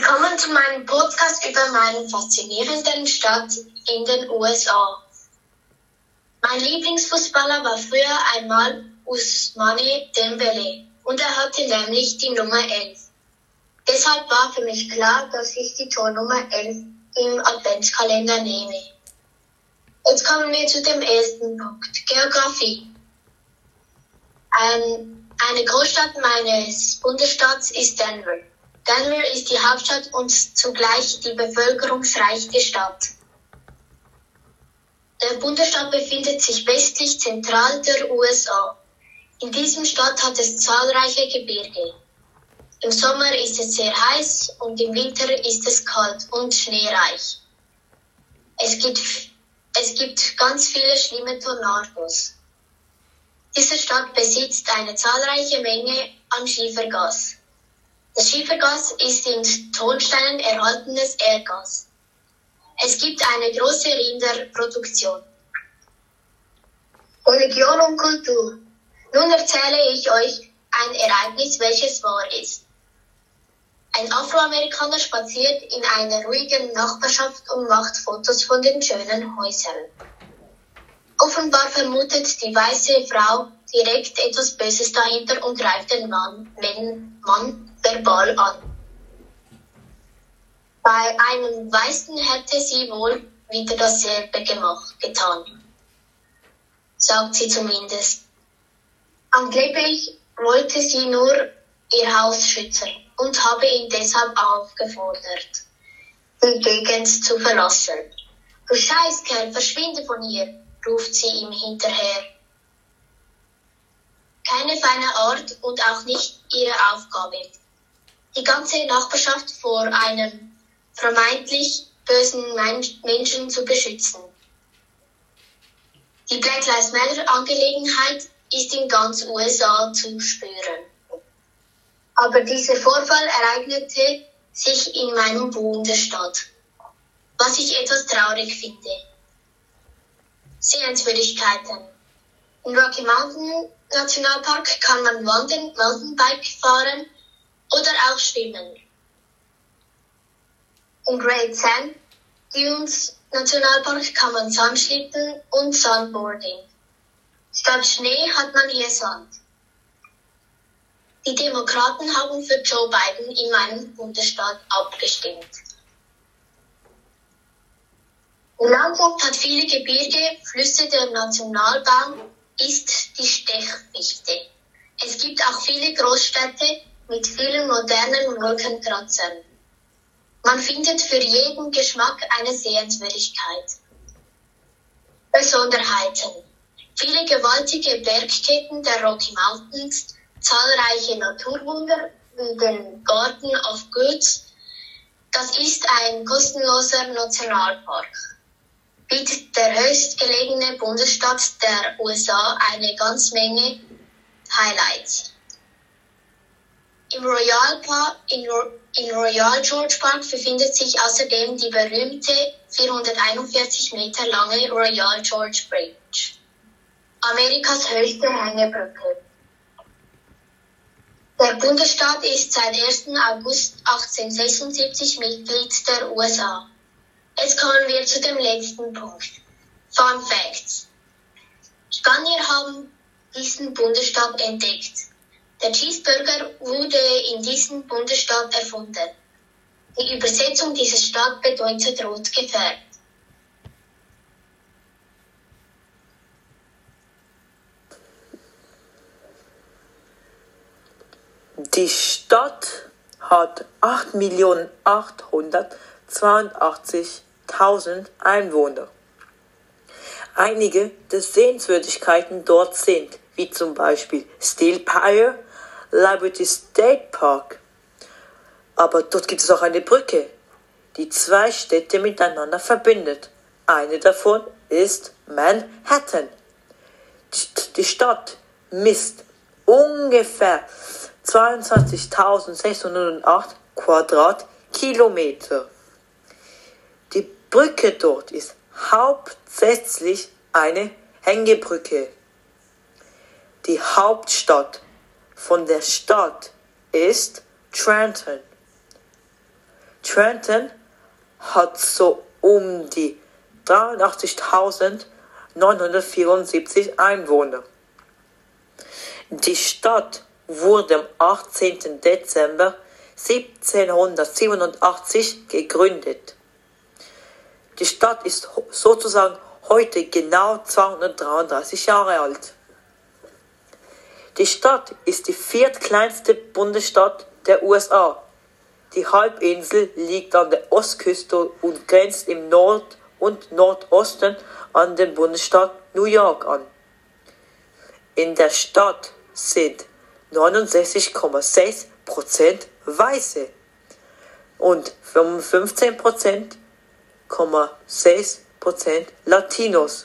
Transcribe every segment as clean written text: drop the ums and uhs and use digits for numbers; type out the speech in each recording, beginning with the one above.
Willkommen zu meinem Podcast über meine faszinierende Stadt in den USA. Mein Lieblingsfußballer war früher einmal Ousmane Dembélé und er hatte nämlich die Nummer 11. Deshalb war für mich klar, dass ich die Tornummer 11 im Adventskalender nehme. Jetzt kommen wir zu dem ersten Punkt, Geografie. Eine Großstadt meines Bundesstaats ist Denver. Denver ist die Hauptstadt und zugleich die bevölkerungsreichste Stadt. Der Bundesstaat befindet sich westlich zentral der USA. In diesem Staat hat es zahlreiche Gebirge. Im Sommer ist es sehr heiß und im Winter ist es kalt und schneereich. Es gibt ganz viele schlimme Tornados. Diese Stadt besitzt eine zahlreiche Menge an Schiefergas. Das Schiefergas ist in Tonsteinen erhaltenes Erdgas. Es gibt eine große Rinderproduktion. Religion und Kultur. Nun erzähle ich euch ein Ereignis, welches wahr ist. Ein Afroamerikaner spaziert in einer ruhigen Nachbarschaft und macht Fotos von den schönen Häusern. Offenbar vermutet die weiße Frau direkt etwas Böses dahinter und greift den Mann verbal an. Bei einem Weißen hätte sie wohl wieder dasselbe getan, sagt sie zumindest. Angeblich wollte sie nur ihr Haus schützen und habe ihn deshalb aufgefordert, die Gegend zu verlassen. Du Scheißkerl, verschwinde von hier, ruft sie ihm hinterher. Keine feine Art und auch nicht ihre Aufgabe, die ganze Nachbarschaft vor einem vermeintlich bösen Menschen zu beschützen. Die Black Lives Matter Angelegenheit ist in ganz USA zu spüren. Aber dieser Vorfall ereignete sich in meinem Bundesstaat, was ich etwas traurig finde. Sehenswürdigkeiten. Im Rocky Mountain Nationalpark kann man wandern, Mountainbike fahren oder auch schwimmen. Im Great Sand Dunes Nationalpark kann man Sandschlitten und Sandboarding. Statt Schnee hat man hier Sand. Die Demokraten haben für Joe Biden in meinem Bundesstaat abgestimmt. Die Landschaft hat viele Gebirge, Flüsse. Der Nationalbaum ist die Stechfichte. Es gibt auch viele Großstädte mit vielen modernen Wolkenkratzern. Man findet für jeden Geschmack eine Sehenswürdigkeit. Besonderheiten. Viele gewaltige Bergketten der Rocky Mountains, zahlreiche Naturwunder wie den Garden of Goods. Das ist ein kostenloser Nationalpark. Bietet der höchstgelegene Bundesstaat der USA eine ganze Menge Highlights. Im Royal George Park befindet sich außerdem die berühmte 441 Meter lange Royal George Bridge, Amerikas höchste Hängebrücke. Der Bundesstaat ist seit 1. August 1876 Mitglied der USA. Jetzt kommen wir zu dem letzten Punkt. Fun Facts. Spanier haben diesen Bundesstaat entdeckt. Der Cheeseburger wurde in diesem Bundesstaat erfunden. Die Übersetzung dieser Stadt bedeutet rot gefärbt. Die Stadt hat 8.882.000 Einwohner. Einige der Sehenswürdigkeiten dort sind, wie zum Beispiel Steel Pier, Liberty State Park. Aber dort gibt es auch eine Brücke, die zwei Städte miteinander verbindet. Eine davon ist Manhattan. Die Stadt misst ungefähr 22.608 Quadratkilometer. Die Brücke dort ist hauptsächlich eine Hängebrücke. Die Hauptstadt von der Stadt ist Trenton. Trenton hat so um die 83.974 Einwohner. Die Stadt wurde am 18. Dezember 1787 gegründet. Die Stadt ist sozusagen heute genau 233 Jahre alt. Die Stadt ist die viertkleinste Bundesstaat der USA. Die Halbinsel liegt an der Ostküste und grenzt im Nord- und Nordosten an den Bundesstaat New York an. In der Stadt sind 69,6% Weiße und 15,6% Latinos,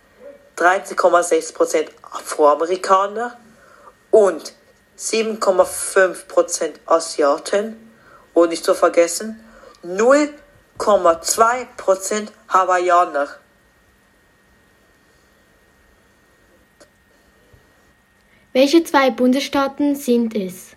13,6% Afroamerikaner und 7,5% Asiaten und nicht zu vergessen 0,2% Hawaiianer. Welche zwei Bundesstaaten sind es?